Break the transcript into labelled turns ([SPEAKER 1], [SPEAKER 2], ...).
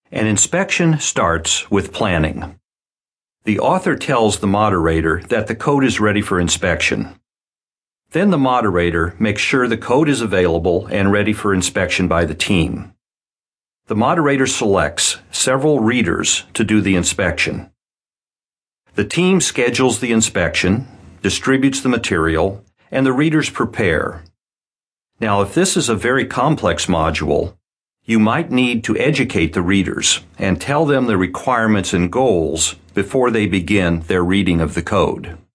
[SPEAKER 1] An inspection starts with planning. The author tells the moderator that the code is ready for inspection. Then the moderator makes sure the code is available and ready for inspection by the team. The moderator selects several readers to do the inspection. The team schedules the inspection, distributes the material, and the readers prepare. Now, if this is a very complex module, you might need to educate the readers and tell them the requirements and goals before they begin their reading of the code.